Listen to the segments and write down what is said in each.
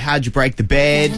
How'd you break the bed?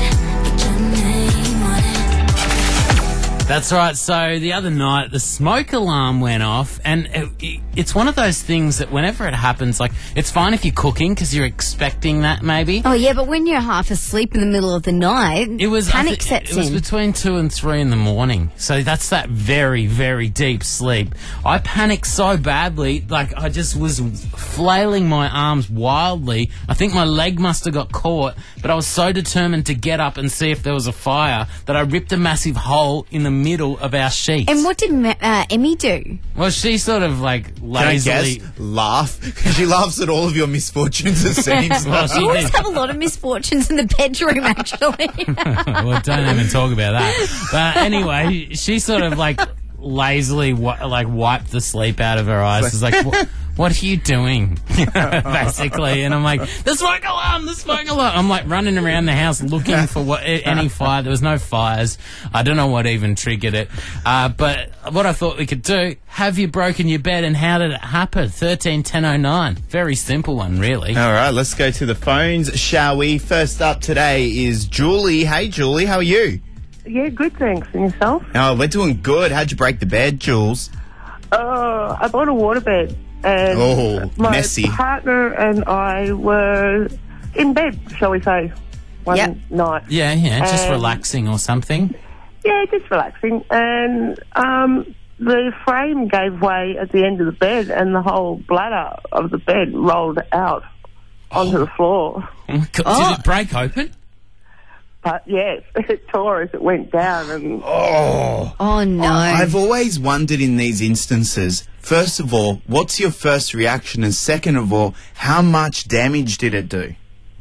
That's right. So the other night, the smoke alarm went off, and it's one of those things that whenever it happens, like, it's fine if you're cooking because you're expecting that maybe. Oh, yeah, but when you're half asleep in the middle of the night, panic sets in. It was between 2 and 3 in the morning. So that's that very, very deep sleep. I panicked so badly, like I just was flailing my arms wildly. I think my leg must have got caught, but I was so determined to get up and see if there was a fire that I ripped a massive hole in the middle of our sheets. And what did Emmy do? Well, she sort of like lazily... Can I guess? Laugh? She laughs at all of your misfortunes, it seems. Well, You always have a lot of misfortunes in the bedroom, actually. Well, don't even talk about that. But anyway, she sort of like lazily wiped the sleep out of her eyes. It's like, what are you doing? Basically. And I'm like, the smoke alarm, the smoke alarm. I'm like running around the house looking for any fire. There was no fires. I don't know what even triggered it. But what I thought we could do, have you broken your bed and how did it happen? 131009. Very simple one, really. All right, let's go to the phones, shall we? First up today is Julie. Hey, Julie, how are you? Yeah, good, thanks. And yourself? Oh, we're doing good. How'd you break the bed, Jules? I bought a waterbed. And my messy. partner and I were in bed, shall we say, one night. Yeah, just relaxing or something. Yeah, just relaxing. And the frame gave way at the end of the bed and the whole bladder of the bed rolled out onto the floor. Oh my God. Did it break open? But yes, it tore as it went down. And Oh, no. I've always wondered in these instances, first of all, what's your first reaction? And second of all, how much damage did it do?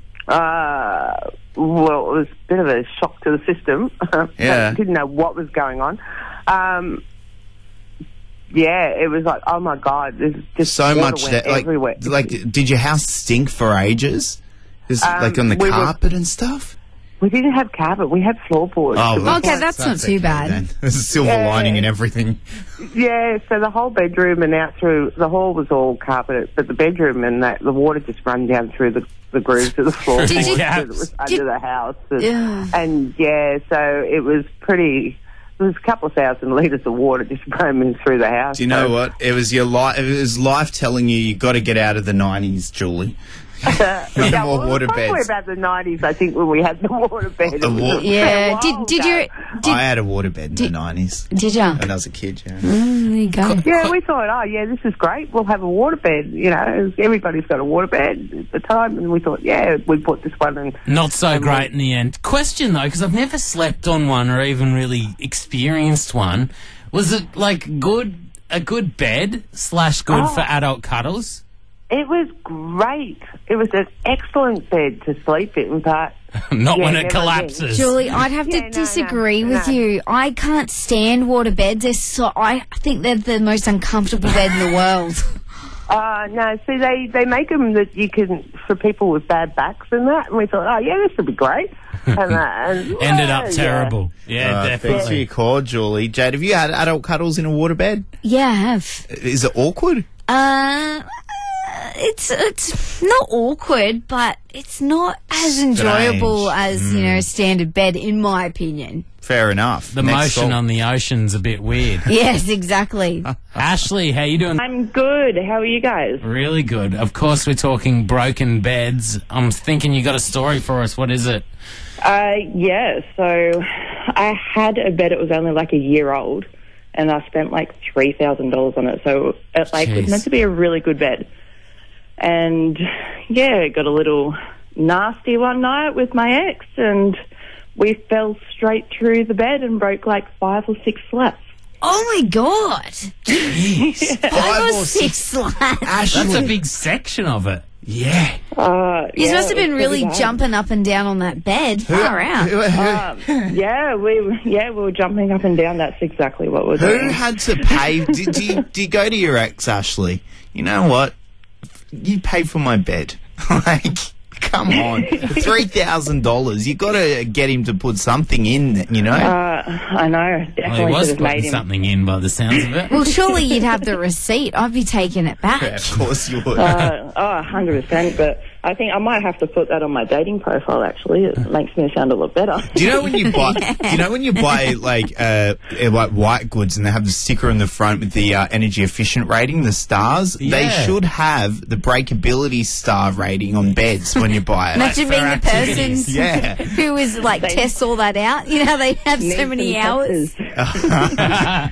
well, it was a bit of a shock to the system. Yeah. Didn't know what was going on. Yeah, it was like, oh my God, there's just So water much went everywhere. like, did your house stink for ages? Like on the carpet and stuff? We didn't have carpet, we had floorboards. Okay, that's not too bad. Then. There's a silver lining in everything. Yeah, so the whole bedroom and out through the hall was all carpeted, but the bedroom and the water just ran down through the grooves of the floor. Did you- It was under the house, and yeah, so it was pretty. There was a couple of 1,000 litres of water just roaming through the house. Do you know what? It was it was life telling you got to get out of the 90s, Julie. No more water probably beds. about the 90s, I think, when we had the water bed. Yeah. I had a waterbed in the 90s. Did you? When I was a kid, yeah. There you go. Yeah, we thought, this is great. We'll have a waterbed. You know, everybody's got a waterbed at the time, and we thought, we put this one in. Not so great in the end. Question though, because I've never slept on one or even really experienced one. Was it like a good bed / good for adult cuddles? It was great. It was an excellent bed to sleep in, but... Not when it collapses. Julie, I'd have to disagree with you. I can't stand water beds. I think they're the most uncomfortable bed in the world. No, see, they make them that you can, for people with bad backs and that, and we thought, this would be great. And ended up terrible. Yeah, definitely. Thanks for your call, Julie. Jade, have you had adult cuddles in a waterbed? Yeah, I have. Is it awkward? It's not awkward, but it's not as enjoyable as, standard bed, in my opinion. Fair enough. The motion on the ocean's a bit weird. Yes, exactly. Ashley, how you doing? I'm good. How are you guys? Really good. Of course, we're talking broken beds. I'm thinking you got a story for us. What is it? Yeah, so I had a bed. It was only like a year old, and I spent like $3,000 on it. So it was meant to be a really good bed. And, it got a little nasty one night with my ex, and we fell straight through the bed and broke like 5 or 6 slats. Oh, my God. Jeez. 5 or 6 slats. That's a big section of it. Yeah. You must have been really jumping up and down on that bed. Far out. We were jumping up and down. That's exactly what we're doing. Who had to pay? Do you go to your ex, Ashley? You know what? You paid for my bed. Like, come on. $3,000. You got to get him to put something in, you know? I know. Definitely he was should have made putting him something in by the sounds of it. Well, surely you'd have the receipt. I'd be taking it back. Yeah, of course you would. 100%. But I think I might have to put that on my dating profile. Actually, it makes me sound a lot better. Do you know when you buy? Do you know when you buy like white goods and they have the sticker on the front with the energy efficient rating, the stars? Yeah. They should have the breakability star rating on beds when you buy it. Imagine being the person Yeah. who is like tests all that out. You know, they have so many hours. Testers.